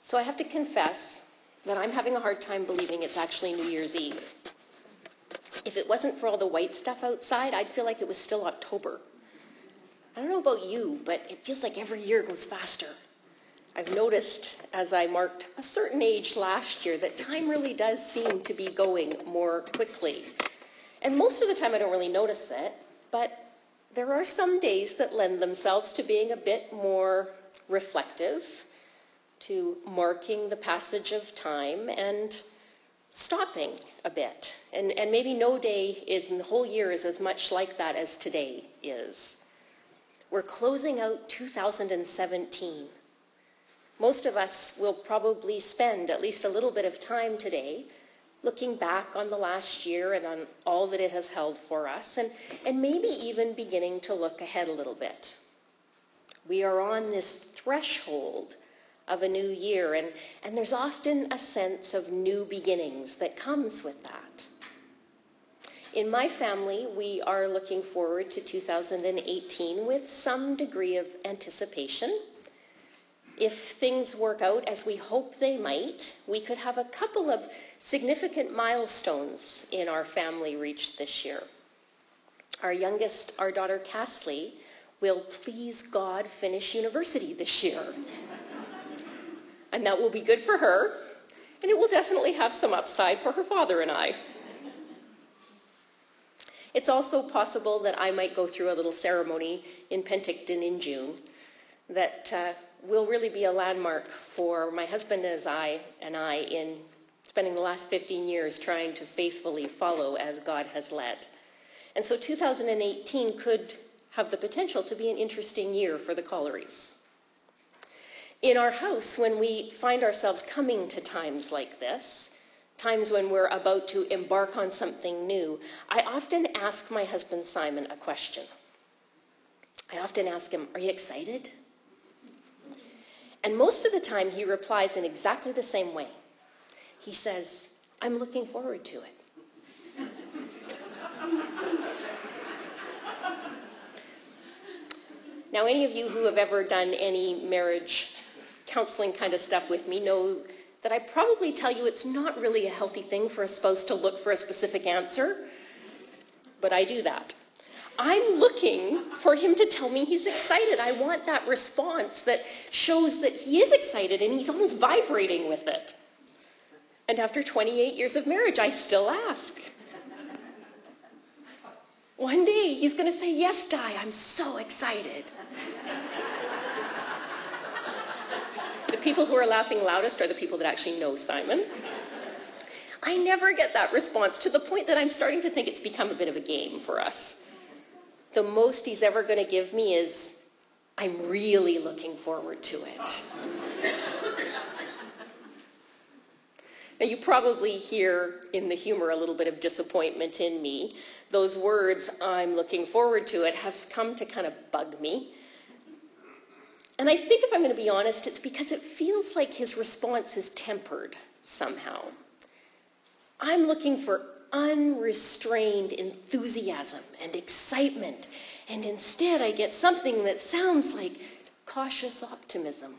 So I have to confess that I'm having a hard time believing it's actually New Year's Eve. If it wasn't for all the white stuff outside, I'd feel like it was still October. I don't know about you, but it feels like every year goes faster. I've noticed as I marked a certain age last year that time really does seem to be going more quickly. And most of the time I don't really notice it, but there are some days that lend themselves to being a bit more reflective, to marking the passage of time and stopping a bit. And maybe no day in the whole year is as much like that as today is. We're closing out 2017. Most of us will probably spend at least a little bit of time today looking back on the last year and on all that it has held for us, and maybe even beginning to look ahead a little bit. We are on this threshold of a new year, and there's often a sense of new beginnings that comes with that. In my family, we are looking forward to 2018 with some degree of anticipation. If things work out as we hope they might, we could have a couple of significant milestones in our family reached this year. Our youngest, our daughter Cassie, will please God finish university this year. And that will be good for her, and it will definitely have some upside for her father and I. It's also possible that I might go through a little ceremony in Penticton in June that will really be a landmark for my husband and I in spending the last 15 years trying to faithfully follow as God has led. And so 2018 could have the potential to be an interesting year for the Colleries. In our house, when we find ourselves coming to times like this, times when we're about to embark on something new, I often ask my husband Simon a question. I often ask him, "Are you excited?" And most of the time he replies in exactly the same way. He says, "I'm looking forward to it." Now, any of you who have ever done any marriage counseling kind of stuff with me know that I probably tell you it's not really a healthy thing for a spouse to look for a specific answer, but I do that. I'm looking for him to tell me he's excited. I want that response that shows that he is excited and he's almost vibrating with it. And after 28 years of marriage, I still ask. One day he's going to say, "Yes, Di, I'm so excited." The people who are laughing loudest are the people that actually know Simon. I never get that response, to the point that I'm starting to think it's become a bit of a game for us. The most he's ever going to give me is, "I'm really looking forward to it." Now, you probably hear in the humor a little bit of disappointment in me. Those words, "I'm looking forward to it," have come to kind of bug me. And I think, if I'm going to be honest, it's because it feels like his response is tempered somehow. I'm looking for unrestrained enthusiasm and excitement, and instead I get something that sounds like cautious optimism.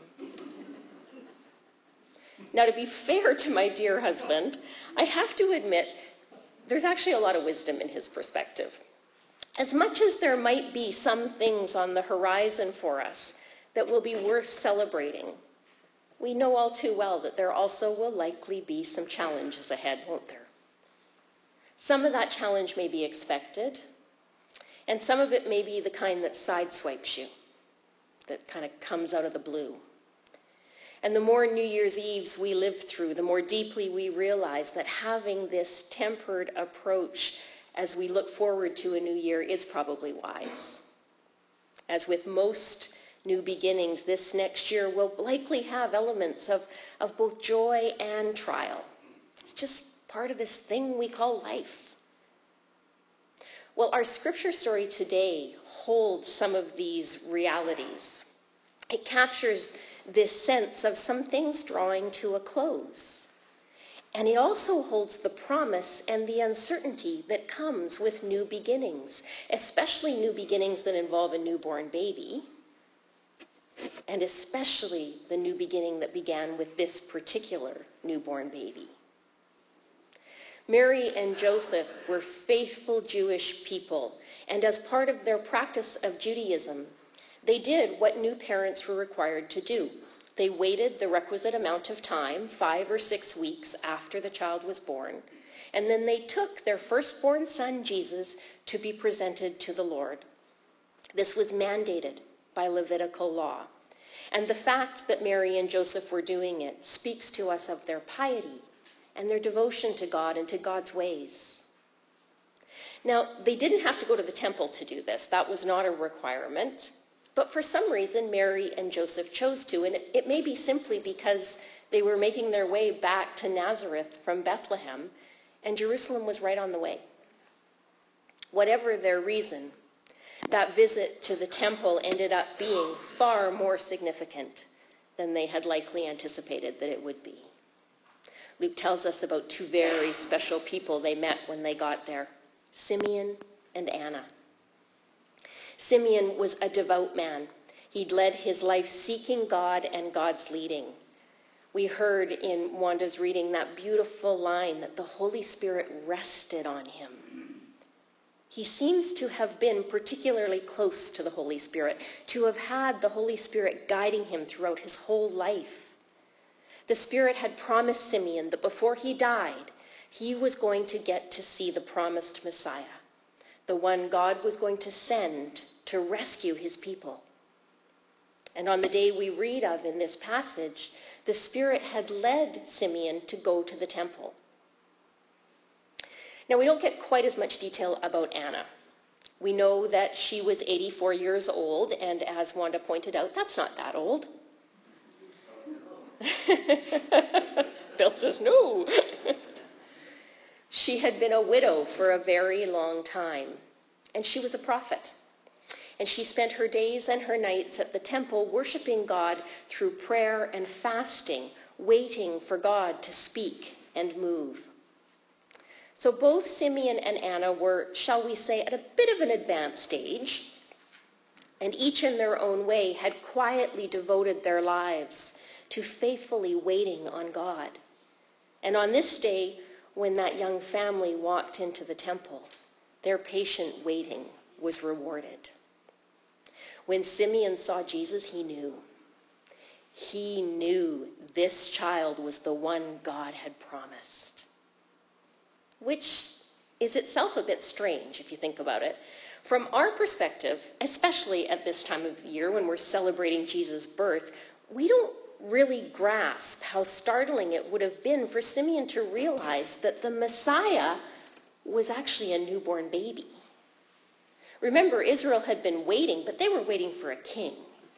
Now, to be fair to my dear husband, I have to admit there's actually a lot of wisdom in his perspective. As much as there might be some things on the horizon for us that will be worth celebrating, we know all too well that there also will likely be some challenges ahead, won't there? Some of that challenge may be expected, and some of it may be the kind that sideswipes you, that kind of comes out of the blue. And the more New Year's Eves we live through, the more deeply we realize that having this tempered approach as we look forward to a new year is probably wise. As with most new beginnings, this next year will likely have elements of both joy and trial. It's just part of this thing we call life. Well, our scripture story today holds some of these realities. It captures this sense of some things drawing to a close. And it also holds the promise and the uncertainty that comes with new beginnings, especially new beginnings that involve a newborn baby. and especially the new beginning that began with this particular newborn baby. Mary and Joseph were faithful Jewish people, and as part of their practice of Judaism, they did what new parents were required to do. They waited the requisite amount of time, 5 or 6 weeks after the child was born, and then they took their firstborn son, Jesus, to be presented to the Lord. This was mandated by Levitical law. And the fact that Mary and Joseph were doing it speaks to us of their piety and their devotion to God and to God's ways. Now, they didn't have to go to the temple to do this. That was not a requirement. But for some reason, Mary and Joseph chose to, and it may be simply because they were making their way back to Nazareth from Bethlehem, and Jerusalem was right on the way. Whatever their reason, that visit to the temple ended up being far more significant than they had likely anticipated that it would be. Luke tells us about 2 very special people they met when they got there, Simeon and Anna. Simeon was a devout man. He'd led his life seeking God and God's leading. We heard in Wanda's reading that beautiful line that the Holy Spirit rested on him. He seems to have been particularly close to the Holy Spirit, to have had the Holy Spirit guiding him throughout his whole life. The Spirit had promised Simeon that before he died, he was going to get to see the promised Messiah, the one God was going to send to rescue his people. And on the day we read of in this passage, the Spirit had led Simeon to go to the temple. Now, we don't get quite as much detail about Anna. We know that she was 84 years old, and as Wanda pointed out, that's not that old. Bill says no. She had been a widow for a very long time, and she was a prophet. And she spent her days and her nights at the temple worshiping God through prayer and fasting, waiting for God to speak and move. So both Simeon and Anna were, shall we say, at a bit of an advanced stage, and each in their own way had quietly devoted their lives to faithfully waiting on God. And on this day, when that young family walked into the temple, their patient waiting was rewarded. When Simeon saw Jesus, he knew. He knew this child was the one God had promised. Which is itself a bit strange if you think about it. From our perspective, especially at this time of the year when we're celebrating Jesus' birth, we don't really grasp how startling it would have been for Simeon to realize that the Messiah was actually a newborn baby. Remember, Israel had been waiting, but they were waiting for a king.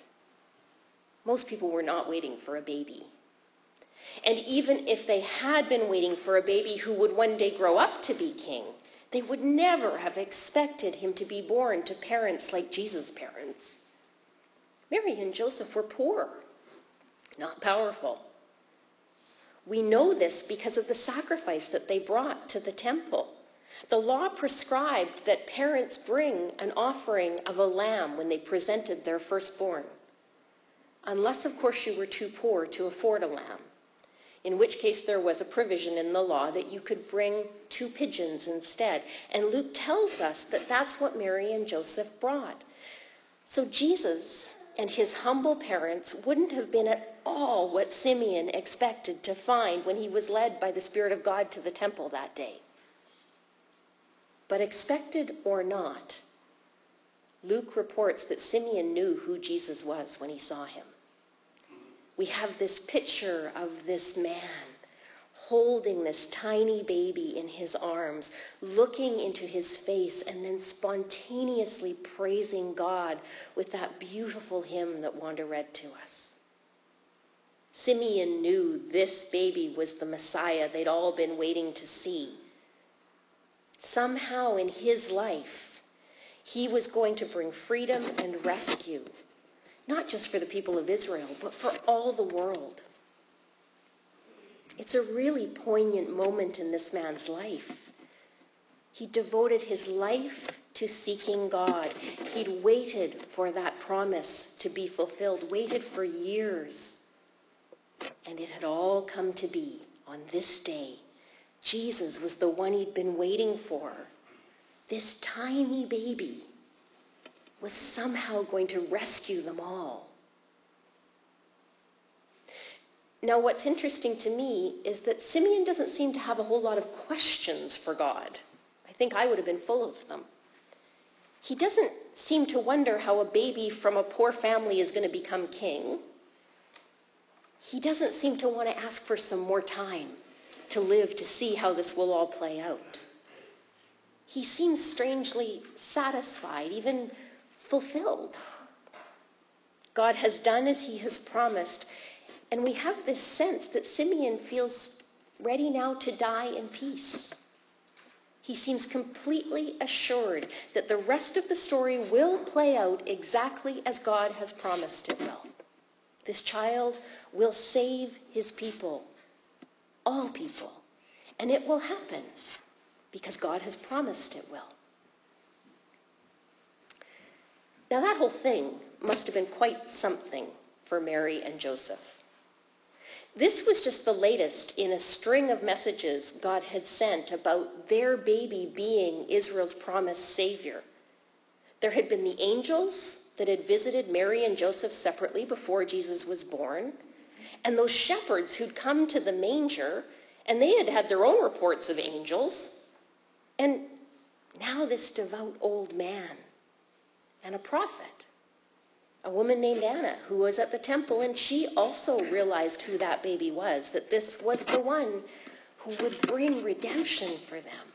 Most people were not waiting for a baby. And even if they had been waiting for a baby who would one day grow up to be king, they would never have expected him to be born to parents like Jesus' parents. Mary and Joseph were poor, not powerful. We know this because of the sacrifice that they brought to the temple. The law prescribed that parents bring an offering of a lamb when they presented their firstborn, unless, of course, you were too poor to afford a lamb, in which case there was a provision in the law that you could bring 2 pigeons instead. And Luke tells us that that's what Mary and Joseph brought. So Jesus and his humble parents wouldn't have been at all what Simeon expected to find when he was led by the Spirit of God to the temple that day. But expected or not, Luke reports that Simeon knew who Jesus was when he saw him. We have this picture of this man holding this tiny baby in his arms, looking into his face, and then spontaneously praising God with that beautiful hymn that Wanda read to us. Simeon knew this baby was the Messiah they'd all been waiting to see. Somehow in his life, he was going to bring freedom and rescue, not just for the people of Israel, but for all the world. It's a really poignant moment in this man's life. He devoted his life to seeking God. He'd waited for that promise to be fulfilled, waited for years. And it had all come to be on this day. Jesus was the one he'd been waiting for. This tiny baby was somehow going to rescue them all. Now, what's interesting to me is that Simeon doesn't seem to have a whole lot of questions for God. I think I would have been full of them. He doesn't seem to wonder how a baby from a poor family is going to become king. He doesn't seem to want to ask for some more time to live to see how this will all play out. He seems strangely satisfied, even fulfilled. God has done as he has promised, and we have this sense that Simeon feels ready now to die in peace. He seems completely assured that the rest of the story will play out exactly as God has promised it will. This child will save his people, all people, and it will happen because God has promised it will. Now that whole thing must have been quite something for Mary and Joseph. This was just the latest in a string of messages God had sent about their baby being Israel's promised Savior. There had been the angels that had visited Mary and Joseph separately before Jesus was born, and those shepherds who'd come to the manger, and they had had their own reports of angels, and now this devout old man and a prophet, a woman named Anna, who was at the temple, and she also realized who that baby was, that this was the one who would bring redemption for them.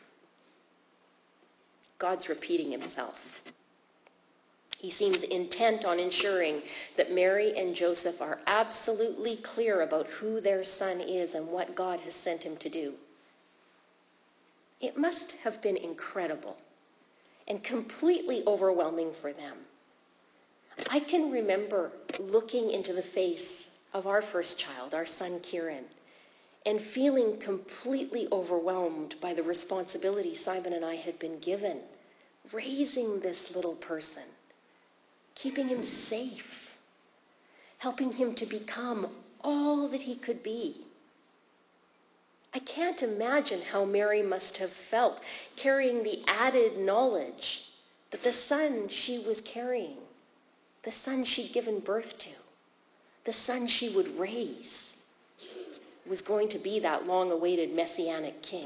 God's repeating himself. He seems intent on ensuring that Mary and Joseph are absolutely clear about who their son is and what God has sent him to do. It must have been incredible and completely overwhelming for them. I can remember looking into the face of our first child, our son Kieran, and feeling completely overwhelmed by the responsibility Simon and I had been given, raising this little person, keeping him safe, helping him to become all that he could be. I can't imagine how Mary must have felt carrying the added knowledge that the son she was carrying, the son she'd given birth to, the son she would raise, was going to be that long-awaited messianic king.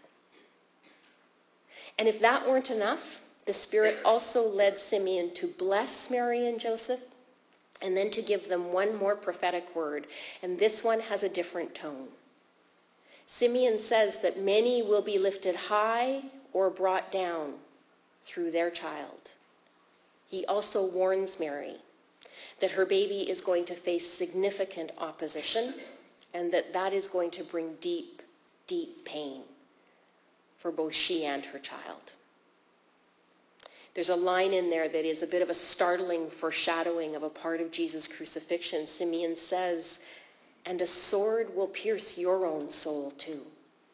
And if that weren't enough, the Spirit also led Simeon to bless Mary and Joseph and then to give them one more prophetic word. And this one has a different tone. Simeon says that many will be lifted high or brought down through their child. He also warns Mary that her baby is going to face significant opposition and that is going to bring deep, deep pain for both she and her child. There's a line in there that is a bit of a startling foreshadowing of a part of Jesus' crucifixion. Simeon says, "And a sword will pierce your own soul too."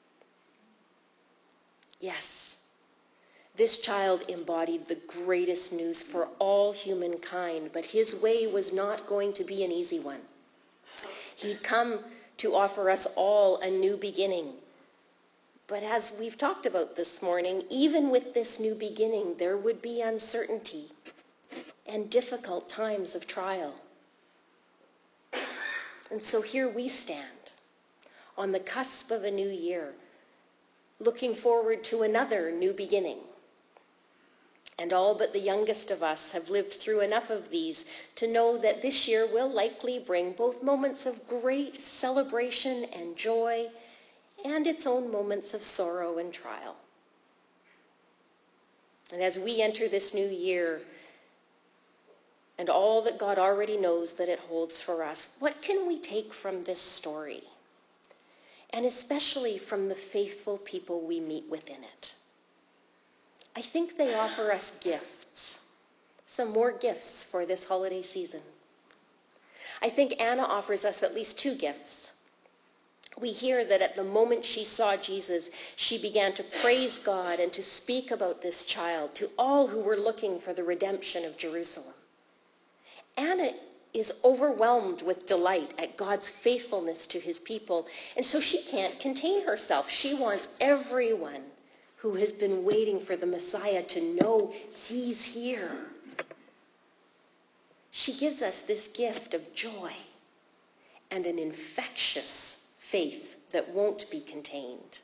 Yes, this child embodied the greatest news for all humankind, but his way was not going to be an easy one. He'd come to offer us all a new beginning. But as we've talked about this morning, even with this new beginning, there would be uncertainty and difficult times of trial. And so here we stand on the cusp of a new year, looking forward to another new beginning. And all but the youngest of us have lived through enough of these to know that this year will likely bring both moments of great celebration and joy and its own moments of sorrow and trial. And as we enter this new year and all that God already knows that it holds for us, what can we take from this story? And especially from the faithful people we meet within it. I think they offer us gifts, some more gifts for this holiday season. I think Anna offers us at least two gifts. We hear that at the moment she saw Jesus, she began to praise God and to speak about this child to all who were looking for the redemption of Jerusalem. Anna is overwhelmed with delight at God's faithfulness to his people, and so she can't contain herself. She wants everyone who has been waiting for the Messiah to know he's here. She gives us this gift of joy and an infectious faith that won't be contained.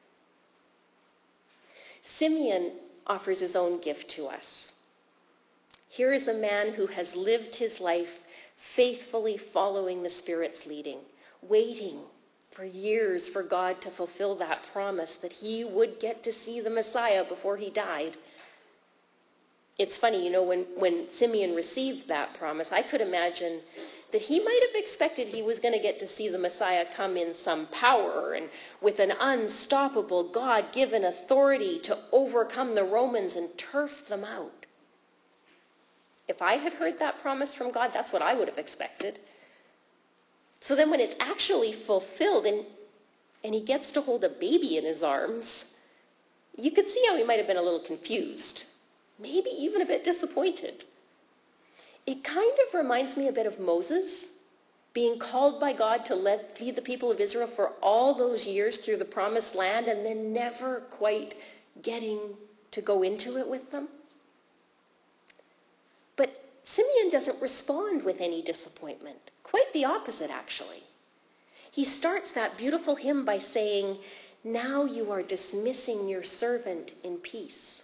Simeon offers his own gift to us. Here is a man who has lived his life faithfully following the Spirit's leading, waiting for years for God to fulfill that promise that he would get to see the Messiah before he died. It's funny, when Simeon received that promise, I could imagine that he might have expected he was going to get to see the Messiah come in some power and with an unstoppable God-given authority to overcome the Romans and turf them out. If I had heard that promise from God, that's what I would have expected. So then when it's actually fulfilled and he gets to hold a baby in his arms, you could see how he might have been a little confused, maybe even a bit disappointed. It kind of reminds me a bit of Moses being called by God to lead the people of Israel for all those years through the promised land and then never quite getting to go into it with them. But Simeon doesn't respond with any disappointment. Quite the opposite, actually. He starts that beautiful hymn by saying, "Now you are dismissing your servant in peace."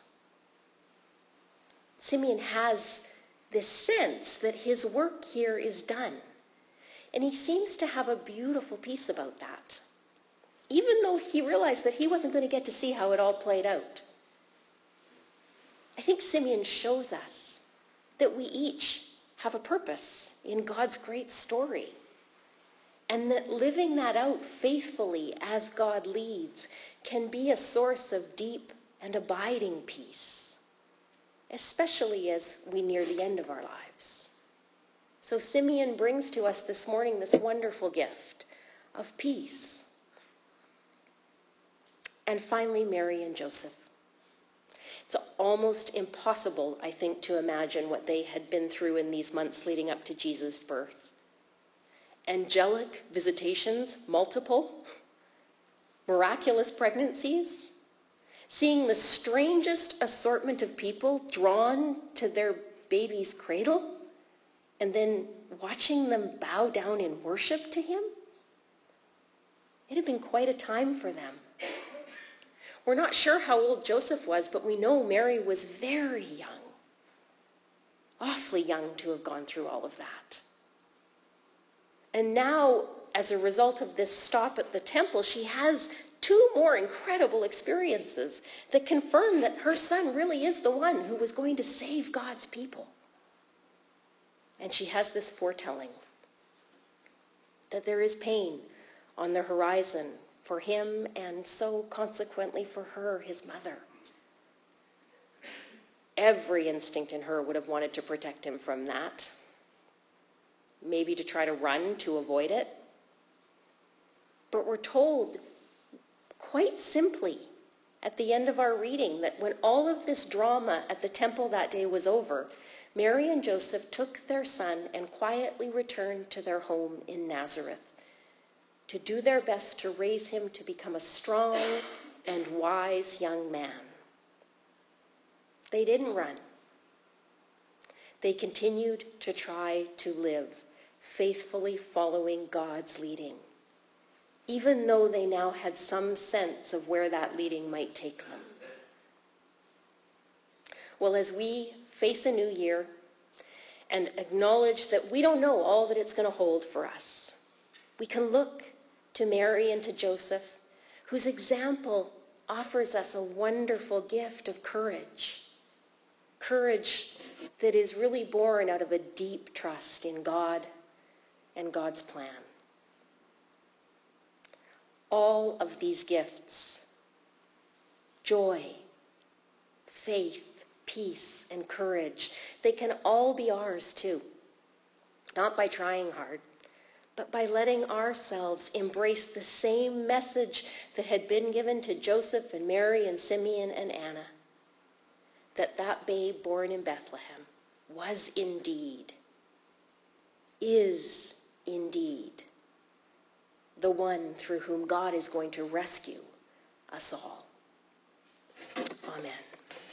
Simeon has this sense that his work here is done. And he seems to have a beautiful peace about that, even though he realized that he wasn't going to get to see how it all played out. I think Simeon shows us that we each have a purpose in God's great story, and that living that out faithfully as God leads can be a source of deep and abiding peace, especially as we near the end of our lives. So Simeon brings to us this morning this wonderful gift of peace. And finally, Mary and Joseph. It's almost impossible, I think, to imagine what they had been through in these months leading up to Jesus' birth. Angelic visitations, multiple, miraculous pregnancies, seeing the strangest assortment of people drawn to their baby's cradle, and then watching them bow down in worship to him. It had been quite a time for them. We're not sure how old Joseph was, but we know Mary was very young, awfully young to have gone through all of that. And now, as a result of this stop at the temple, she has two more incredible experiences that confirm that her son really is the one who was going to save God's people. And she has this foretelling that there is pain on the horizon for him, and so consequently for her, his mother. Every instinct in her would have wanted to protect him from that. Maybe to try to run to avoid it. But we're told quite simply at the end of our reading that when all of this drama at the temple that day was over, Mary and Joseph took their son and quietly returned to their home in Nazareth to do their best to raise him to become a strong and wise young man. They didn't run. They continued to try to live faithfully following God's leading, even though they now had some sense of where that leading might take them. Well, as we face a new year and acknowledge that we don't know all that it's going to hold for us, we can look to Mary and to Joseph, whose example offers us a wonderful gift of courage. Courage that is really born out of a deep trust in God and God's plan. All of these gifts, joy, faith, peace, and courage, they can all be ours too. Not by trying hard, but by letting ourselves embrace the same message that had been given to Joseph and Mary and Simeon and Anna, that babe born in Bethlehem was indeed, is indeed, the one through whom God is going to rescue us all. Amen.